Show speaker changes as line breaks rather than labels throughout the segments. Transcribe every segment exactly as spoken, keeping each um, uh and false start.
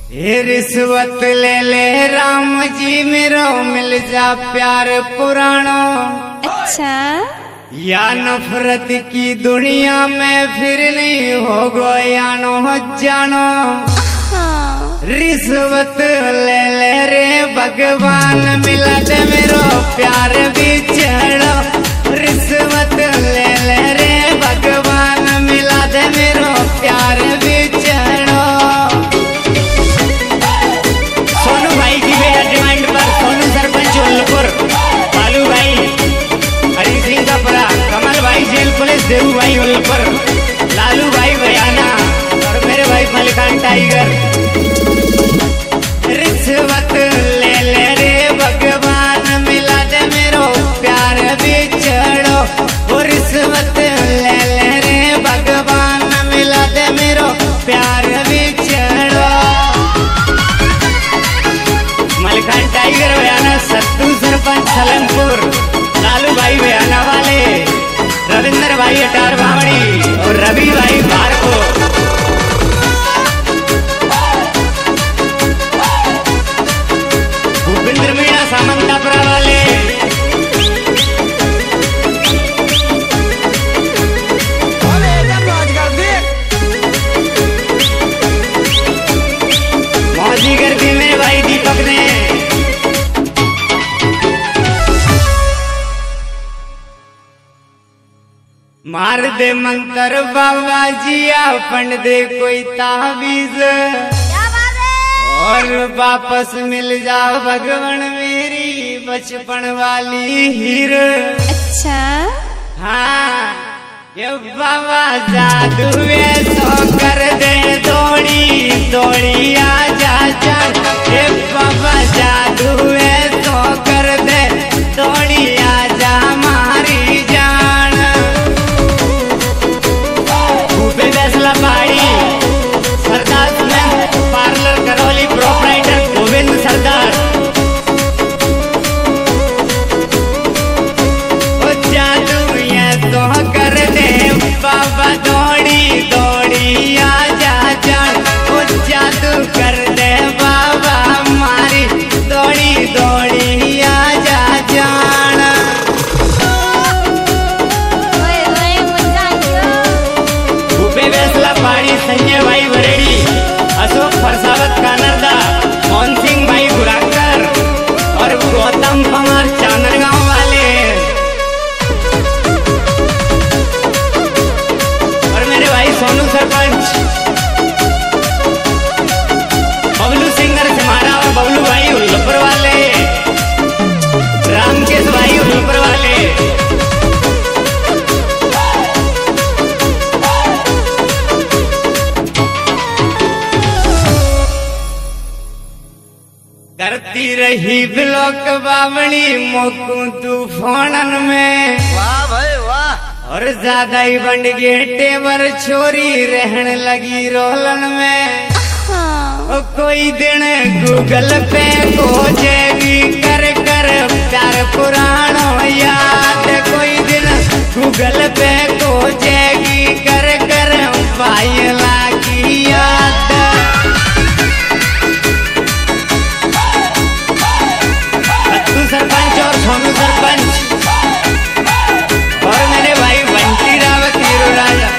ये रिश्वत ले ले राम जी मेरो मिल जा प्यार पुरानो।
अच्छा
या नफरत की दुनिया में फिर नहीं हो गोयानो जानो।
हाँ।
रिश्वत ले ले रे भगवान मिला दे मेरो प्यार बिछड़ो। रिश्वत ले ले रे भगवान मिला दे मेरो प्यार बिछड़ो। सोनू भाई की बेटा डिमांड पर सोनू सरपंच उल्लपुर, बालू भाई हरी सिंह का परा, कमल भाई जेल पुलिस, देवू भाई उल्लपुर, लालू भाई बयाना और मेरे भाई मलिकान टाइगर। रिश्वत ले ले रे भगवान मिला दे मेरो प्यार बिछड़ो। वो रिश्वत ले ले रे भगवान मिला दे मेरो प्यार बिछड़ो। मलिकान टाइगर बयाना, सत्तू सरपंच सलमपुर, लालू भाई बयाना वाले, रविंद्र भाई अटार बावड़ी और रवि भाई बारको। भूपेंद्र मीणा सामंतापुरा वाले, मौजी कर दी मेरे भाई दीपक ने। मार दे मंत्र बाबा जिया फंड दे कोई ताबीज और वापस मिल जा भगवान मेरी बचपन वाली हीर।
अच्छा
हाँ ये बाबा जादू सो कर दे दौड़ी दौड़ी आ जा चल। ये बाबा जादू सो कर दे दौड़ी आ जा मारी जान। भूपे फैसला पाड़ी सरदार पार्लर करौली प्रोपराइटर गोविंद सरदार। ओ जादू ये तो कर दे बाबा दौड़ी दौड़ी आ जा जान। ओ जादू कर दे बाबा मारी दौड़ी दौड़ी आ जा जान। भूपे फैसला पाड़ी संजय भाई बरेड़ी, अशोक फरसावत कानरदा, मोहन सिंह भाई गुराकर और गौतम पवार चांदरगांव वाले और मेरे भाई सोनू सरपंच, बबलू सिंगर सिमारा और बबलू भाई उल्लपुर वाले, रामकेश भाई उल्लपुर वाले। करती रही ब्लॉक बावणी मोकू तूफानन में।
वाह भाई वाह।
और ज्यादा ही बंड गेटे पर छोरी रहने लगी रोलन में।
हाँ।
ओ कोई दिन गूगल पे खोजेगी कर कर प्यार पुरानो याद। कोई दिन गूगल पे खोजेगी कर कर पायला की याद। सरपंच और सोनू सरपंच और मेरे भाई बंटी रावत हीरो राजा।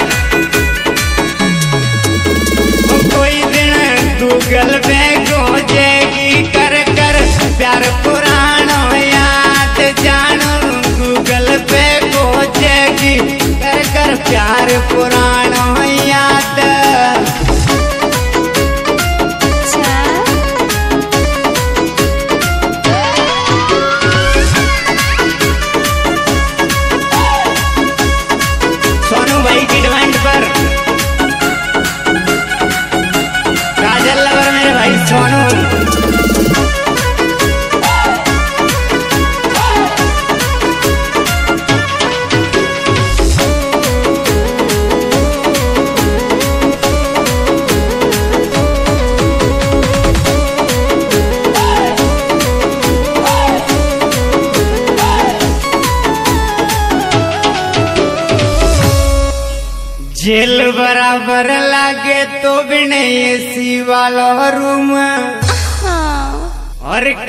कोई दिन गूगल पे खोजेगी कर कर प्यार पुरानो याद। जानो गूगल पे खोजेगी कर कर प्यार पुरानो याद। भाई की डिमांड पर काजल लवर मेरे भाई सोनू। जेल बराबर लागे तो बिने एसी वाला रूम
हाँ।
और